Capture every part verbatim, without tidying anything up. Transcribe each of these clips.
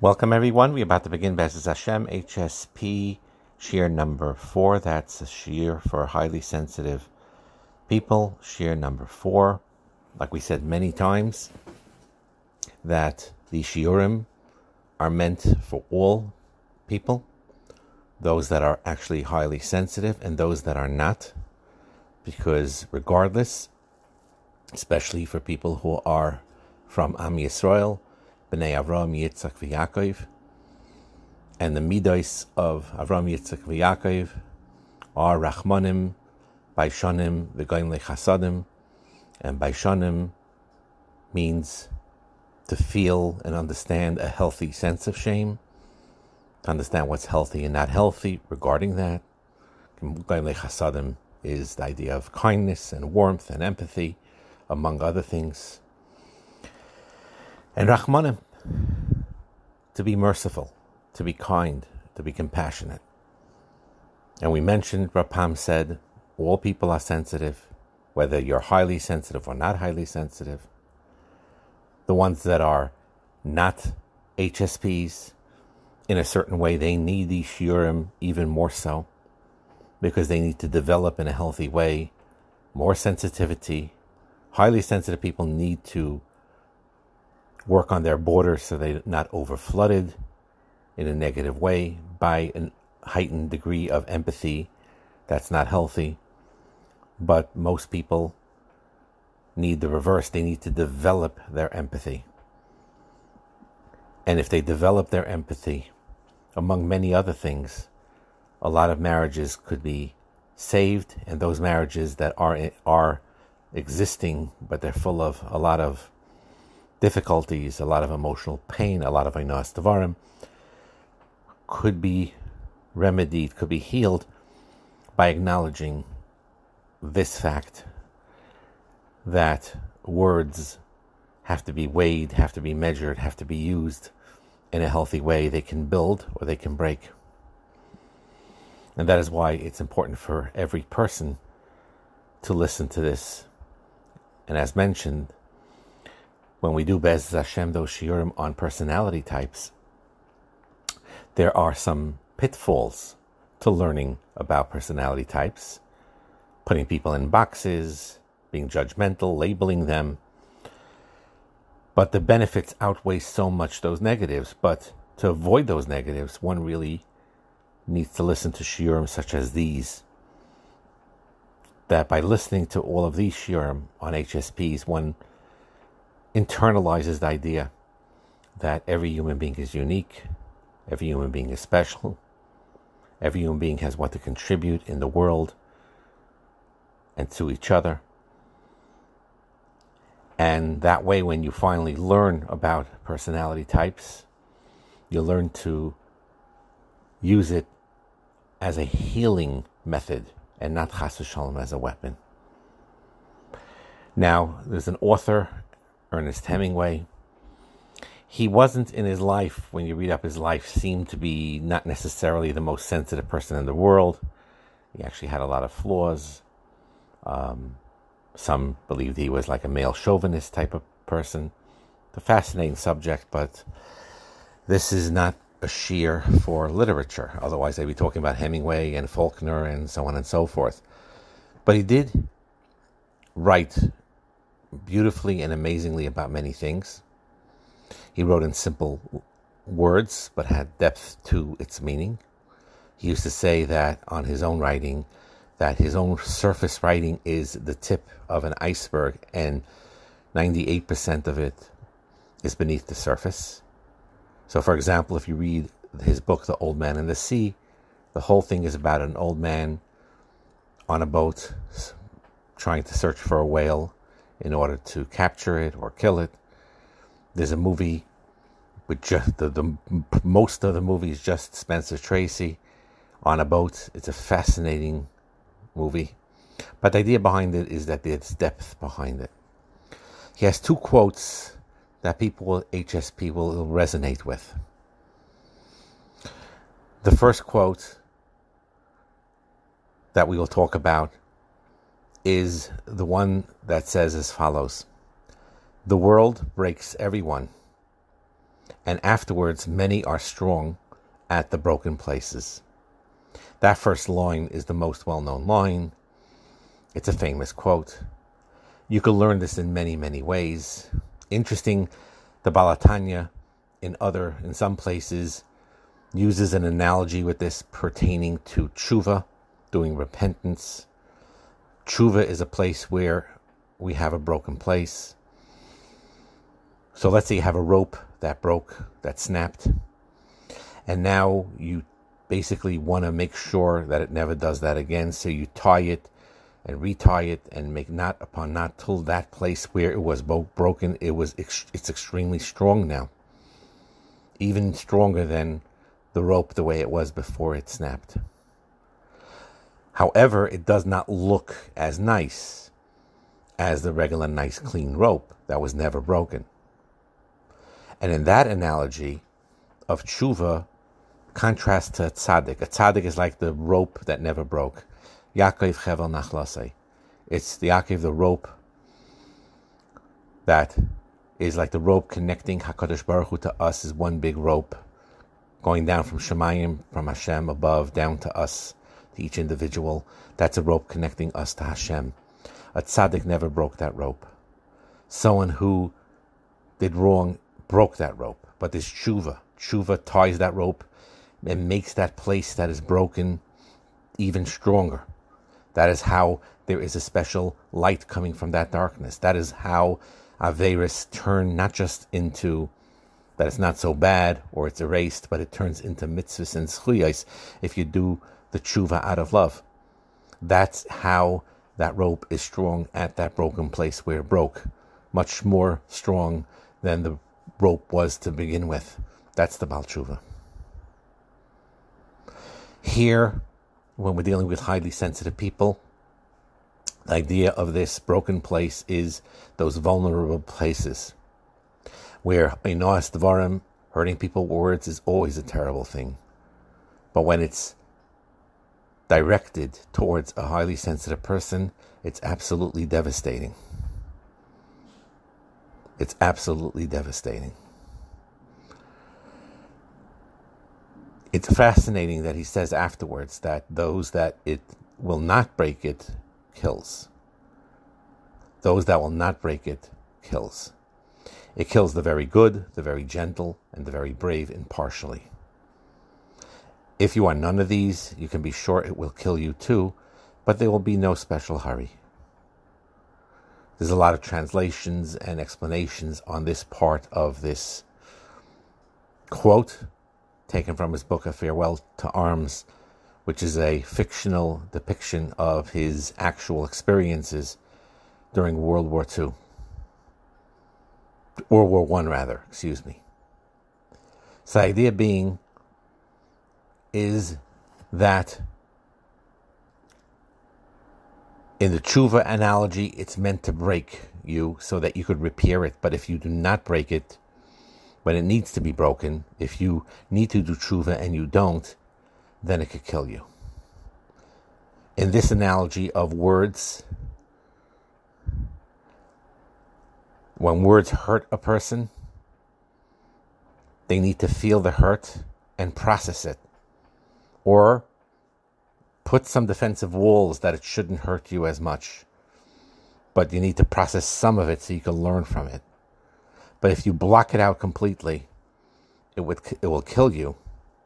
Welcome everyone. We're about to begin Be'ezus Hashem H S P Shir number four. That's a Shir for highly sensitive people. Shir number four. Like we said many times, that the Shiurim are meant for all people, those that are actually highly sensitive and those that are not, because regardless, especially for people who are from Am Yisrael, B'nai Avram, Yitzchak, v'Yaakov, and the midos of Avram, Yitzchak, v'Yaakov are Rachmanim, Baishanim, v'Goyim lechasadim, and Baishanim means to feel and understand a healthy sense of shame, to understand what's healthy and not healthy regarding that. Goyim lechasadim is the idea of kindness and warmth and empathy, among other things. And Rachmanim, to be merciful, to be kind, to be compassionate. And we mentioned, Rapam said, all people are sensitive, whether you're highly sensitive or not highly sensitive. The ones that are not H S Ps, in a certain way, they need these shiurim even more so, because they need to develop in a healthy way more sensitivity. Highly sensitive people need to work on their borders so they're not over-flooded in a negative way by a heightened degree of empathy that's not healthy. But most people need the reverse. They need to develop their empathy. And if they develop their empathy, among many other things, a lot of marriages could be saved, and those marriages that are are existing, but they're full of a lot of difficulties, a lot of emotional pain, a lot of Einos Devarim, could be remedied, could be healed by acknowledging this fact that words have to be weighed, have to be measured, have to be used in a healthy way. They can build or they can break. And that is why it's important for every person to listen to this. And as mentioned, when we do Be'ezus Hashem, those shiurim on personality types, there are some pitfalls to learning about personality types, putting people in boxes, being judgmental, labeling them. But the benefits outweigh so much those negatives. But to avoid those negatives, one really needs to listen to shiurim such as these. That by listening to all of these shiurim on H S Ps, one internalizes the idea that every human being is unique, every human being is special, every human being has what to contribute in the world and to each other. And that way, when you finally learn about personality types, you learn to use it as a healing method and not chas v'shalom as a weapon. Now, there's an author, Ernest Hemingway. He wasn't in his life, when you read up his life, seemed to be not necessarily the most sensitive person in the world. He actually had a lot of flaws. Um, some believed he was like a male chauvinist type of person. It's a fascinating subject, but this is not a shir for literature. Otherwise, they'd be talking about Hemingway and Faulkner and so on and so forth. But he did write beautifully and amazingly about many things. He wrote in simple words, but had depth to its meaning. He used to say that on his own writing, that his own surface writing is the tip of an iceberg, and ninety-eight percent of it is beneath the surface. So, for example, if you read his book, The Old Man and the Sea, the whole thing is about an old man on a boat trying to search for a whale in order to capture it or kill it. There's a movie with just the, the most of the movie is just Spencer Tracy on a boat. It's a fascinating movie, but the idea behind it is that there's depth behind it. He has two quotes that people with H S P will resonate with. The first quote that we will talk about is the one that says as follows: "The world breaks everyone, and afterwards many are strong at the broken places. That first line is the most well-known line. It's a famous quote. You can learn this in many, many ways. Interesting, the Baal HaTanya in other, in some places, uses an analogy with this pertaining to tshuva, doing repentance. Tshuva is a place where we have a broken place. So let's say you have a rope that broke, that snapped, and now you basically want to make sure that it never does that again. So you tie it and retie it and make knot upon knot till that place where it was bo- broken, it was ex- it's extremely strong now, even stronger than the rope the way it was before it snapped. However, it does not look as nice as the regular nice clean rope that was never broken. And in that analogy of tshuva, contrast to a tzaddik. A tzaddik is like the rope that never broke. Yaakov Chevel Nachlasei. It's the Yaakov, the rope that is like the rope connecting HaKadosh Baruch Hu to us, is one big rope going down from Shemayim, from Hashem above, down to us, to each individual. That's a rope connecting us to Hashem. A tzaddik never broke that rope. Someone who did wrong broke that rope. But there's tshuva. Tshuva ties that rope and makes that place that is broken even stronger. That is how there is a special light coming from that darkness. That is how Averis turn not just into that it's not so bad or it's erased, but it turns into mitzvahs and zchuyos if you do the tshuva out of love. That's how that rope is strong at that broken place where it broke. Much more strong than the rope was to begin with. That's the Baal Tshuva. Here, when we're dealing with highly sensitive people, the idea of this broken place is those vulnerable places where Einoas Dvarim, hurting people with words, is always a terrible thing. But when it's directed towards a highly sensitive person, it's absolutely devastating. It's absolutely devastating. It's fascinating that he says afterwards that those that it will not break it, kills. Those that will not break it, kills. It kills the very good, the very gentle, and the very brave impartially. If you are none of these, you can be sure it will kill you too, but there will be no special hurry. There's a lot of translations and explanations on this part of this quote, taken from his book, A Farewell to Arms, which is a fictional depiction of his actual experiences during World War Two. World War One, rather, excuse me. So the idea being is that in the tshuva analogy, it's meant to break you so that you could repair it. But if you do not break it when it needs to be broken, if you need to do tshuva and you don't, then it could kill you. In this analogy of words, when words hurt a person, they need to feel the hurt and process it. Or put some defensive walls that it shouldn't hurt you as much. But you need to process some of it so you can learn from it. But if you block it out completely, it would it will kill you.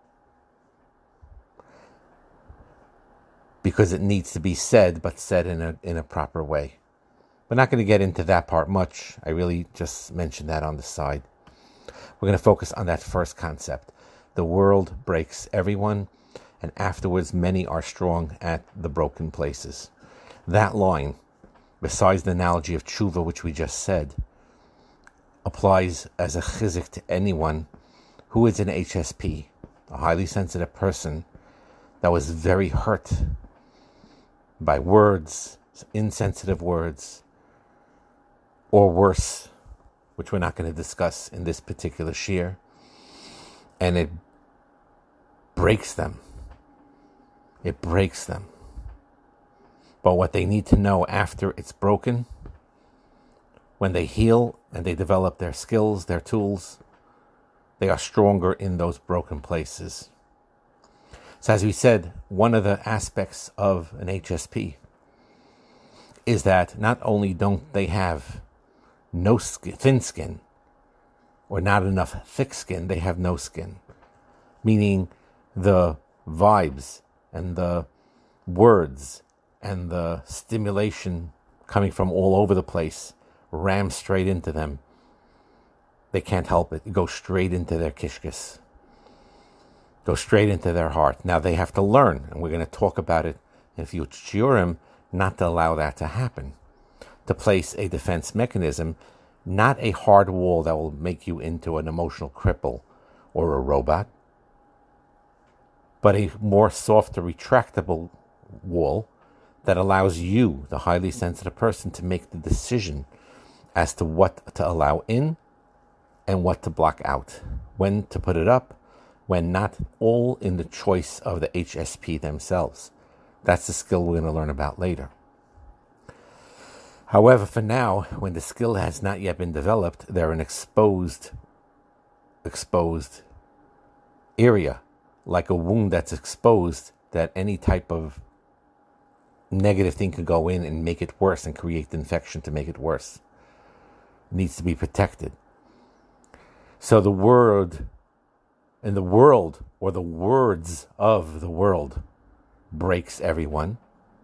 Because it needs to be said, but said in a in a proper way. We're not going to get into that part much. I really just mentioned that on the side. We're going to focus on that first concept. The world breaks everyone, and afterwards many are strong at the broken places. That line, besides the analogy of tshuva, which we just said, applies as a chizik to anyone who is an H S P, a highly sensitive person that was very hurt by words, insensitive words, or worse, which we're not going to discuss in this particular shir, and it breaks them. It breaks them. But what they need to know after it's broken, when they heal and they develop their skills, their tools, they are stronger in those broken places. So as we said, one of the aspects of an H S P is that not only don't they have no skin, thin skin, or not enough thick skin, they have no skin. Meaning the vibes and the words and the stimulation coming from all over the place ram straight into them. They can't help it. It goes straight into their kishkis. Go straight into their heart. Now they have to learn, and we're going to talk about it in a few shiurim, not to allow that to happen. To place a defense mechanism, not a hard wall that will make you into an emotional cripple or a robot, but a more softer, retractable wall that allows you, the highly sensitive person, to make the decision as to what to allow in and what to block out, when to put it up, when not, all in the choice of the H S P themselves. That's the skill we're going to learn about later. However, for now, when the skill has not yet been developed, they're an exposed, exposed area, like a wound that's exposed, that any type of negative thing could go in and make it worse and create the infection to make it worse. It needs to be protected. So the word in the world, or the words of the world, breaks everyone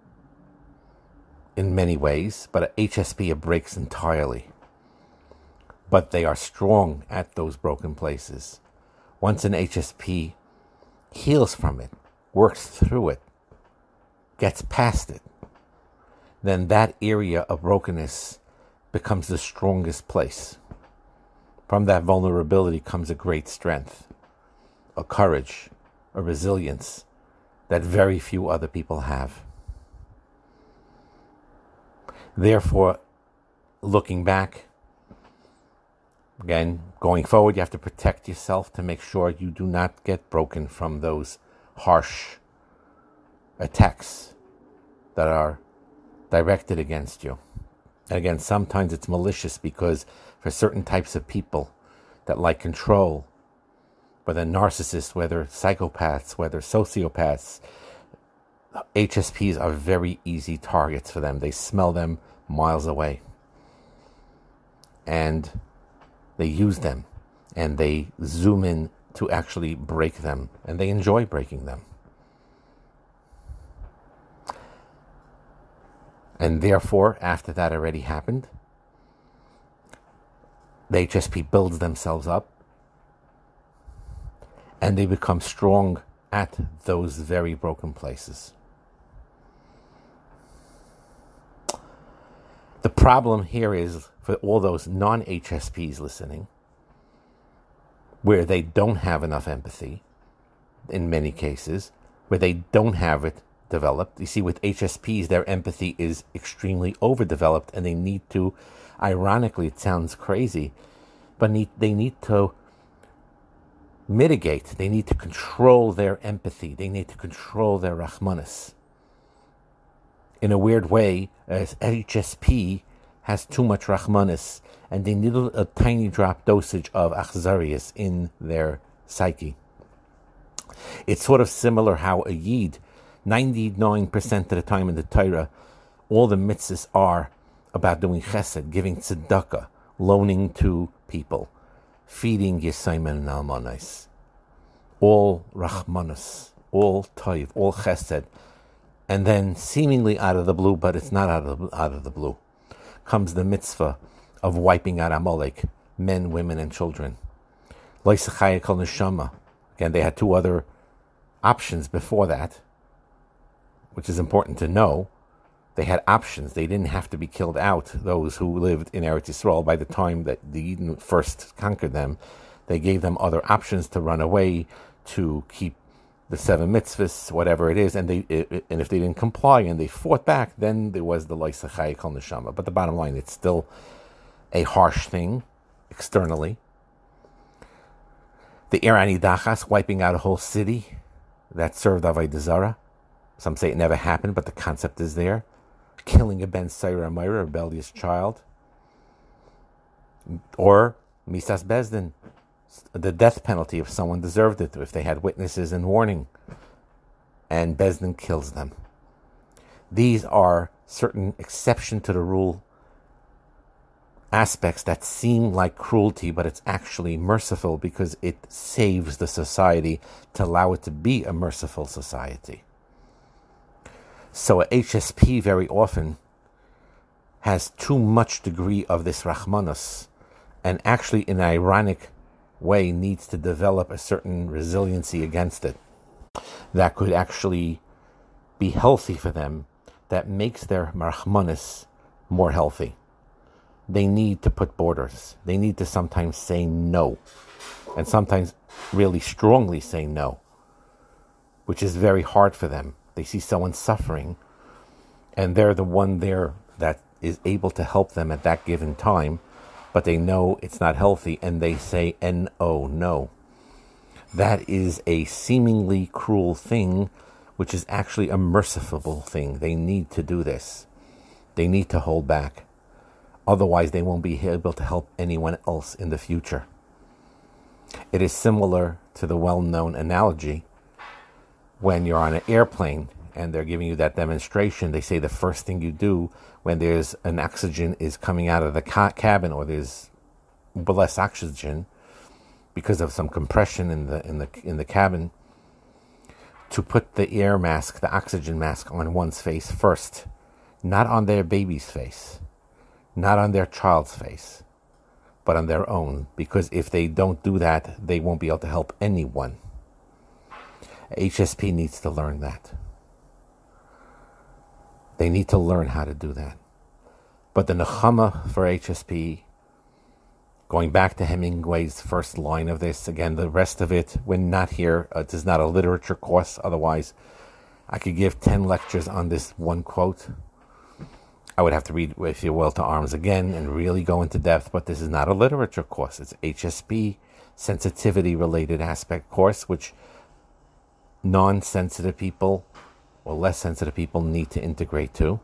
in many ways, but at H S P it breaks entirely. But they are strong at those broken places. Once an H S P heals from it, works through it, gets past it, then that area of brokenness becomes the strongest place. From that vulnerability comes a great strength, a courage, a resilience that very few other people have. Therefore, looking back, again, going forward, you have to protect yourself to make sure you do not get broken from those harsh attacks that are directed against you. And again, sometimes it's malicious, because for certain types of people that like control, whether narcissists, whether psychopaths, whether sociopaths, H S Ps are very easy targets for them. They smell them miles away. And they use them. And they zoom in to actually break them. And they enjoy breaking them. And therefore, after that already happened, the H S P builds themselves up. And they become strong at those very broken places. The problem here is for all those non-H S Ps listening, where they don't have enough empathy, in many cases, where they don't have it developed. You see, with H S Ps, their empathy is extremely overdeveloped, and they need to, ironically, it sounds crazy, but need, they need to mitigate, they need to control their empathy, they need to control their rachmanis. In a weird way, as H S P has too much rachmanis, and they need a, a tiny drop dosage of achzarius in their psyche. It's sort of similar how a yid, ninety-nine percent of the time in the Torah, all the mitzvahs are about doing chesed, giving tzedakah, loaning to people, feeding yisayim and almanis. All rachmanis, all toiv, all chesed. And then, seemingly out of the blue, but it's not out of the, out of the blue, comes the mitzvah of wiping out Amalek, men, women, and children. Lo yisachaya kol neshama. Again, they had two other options before that, which is important to know. They had options. They didn't have to be killed out, those who lived in Eretz Yisrael. By the time that the Eden first conquered them, they gave them other options to run away, to keep the seven mitzvahs, whatever it is, and they it, and if they didn't comply and they fought back, then there was the Lo Yisachaya Kol Neshama. But the bottom line, it's still a harsh thing externally. The Irani Dachas, wiping out a whole city that served Avodah Zarah. Some say it never happened, but the concept is there. Killing a Ben Saira Amira, a rebellious child. Or Misas Bezdin, the death penalty if someone deserved it, if they had witnesses and warning, and Beis Din kills them. These are certain exception to the rule aspects that seem like cruelty, but it's actually merciful because it saves the society to allow it to be a merciful society. So a H S P very often has too much degree of this Rahmanas, and actually in an ironic way needs to develop a certain resiliency against it that could actually be healthy for them, that makes their Rahmanas more healthy. They need to put borders. They need to sometimes say no, and sometimes really strongly say no, which is very hard for them. They see someone suffering, and they're the one there that is able to help them at that given time, but they know it's not healthy, and they say N O, no. That is a seemingly cruel thing, which is actually a merciful thing. They need to do this. They need to hold back. Otherwise, they won't be able to help anyone else in the future. It is similar to the well-known analogy when you're on an airplane and they're giving you that demonstration. They say the first thing you do when there's an oxygen is coming out of the ca- cabin or there's less oxygen because of some compression in the in the in the cabin, to put the air mask, the oxygen mask, on one's face first, not on their baby's face, not on their child's face, but on their own, because if they don't do that, they won't be able to help anyone. H S P needs to learn that. They need to learn how to do that. But the nechama for H S P, going back to Hemingway's first line of this, again, the rest of it, when not here, uh, it is not a literature course. Otherwise, I could give ten lectures on this one quote. I would have to read If You Will to Arms again and really go into depth, but this is not a literature course. It's H S P sensitivity-related aspect course, which non-sensitive people or less sensitive people need to integrate to.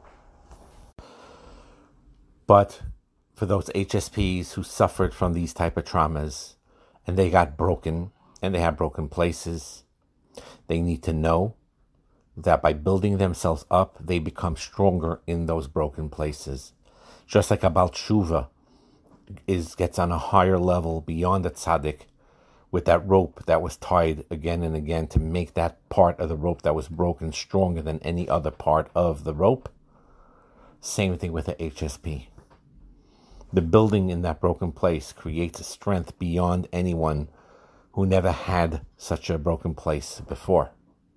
But for those H S Ps who suffered from these type of traumas and they got broken and they have broken places, they need to know that by building themselves up, they become stronger in those broken places. Just like a Baal Tshuva is gets on a higher level beyond the tzaddik with that rope that was tied again and again to make that part of the rope that was broken stronger than any other part of the rope. Same thing with the H S P. The building in that broken place creates a strength beyond anyone who never had such a broken place before.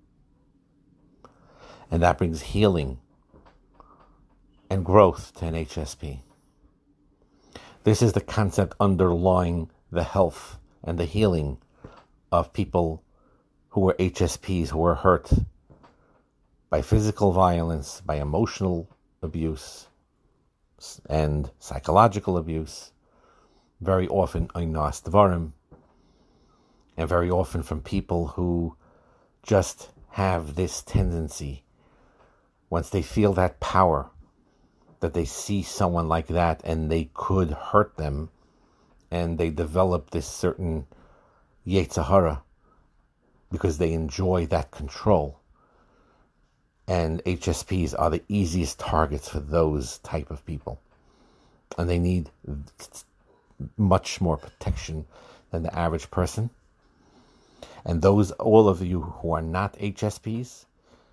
And that brings healing and growth to an H S P. This is the concept underlying the health and the healing of people who were H S Ps, who were hurt by physical violence, by emotional abuse, and psychological abuse, very often Einas Dvarim, and very often from people who just have this tendency, once they feel that power, that they see someone like that and they could hurt them, and they develop this certain Yetzer Hara because they enjoy that control. And H S Ps are the easiest targets for those type of people. And they need much more protection than the average person. And those, all of you who are not H S Ps,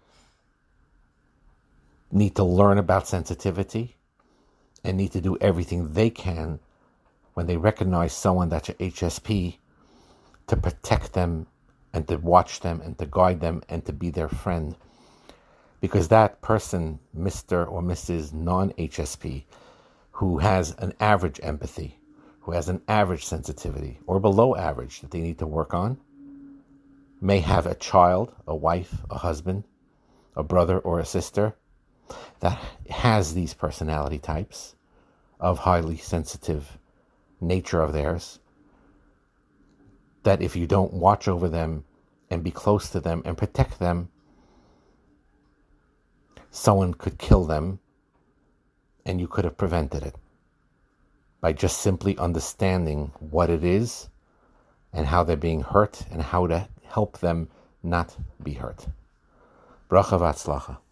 need to learn about sensitivity and need to do everything they can when they recognize someone that's an H S P to protect them and to watch them and to guide them and to be their friend. Because that person, Mister or Missus non-H S P, who has an average empathy, who has an average sensitivity, or below average that they need to work on, may have a child, a wife, a husband, a brother or a sister that has these personality types of highly sensitive nature of theirs, that if you don't watch over them and be close to them and protect them, someone could kill them, and you could have prevented it by just simply understanding what it is and how they're being hurt and how to help them not be hurt. Bracha v'atzlacha.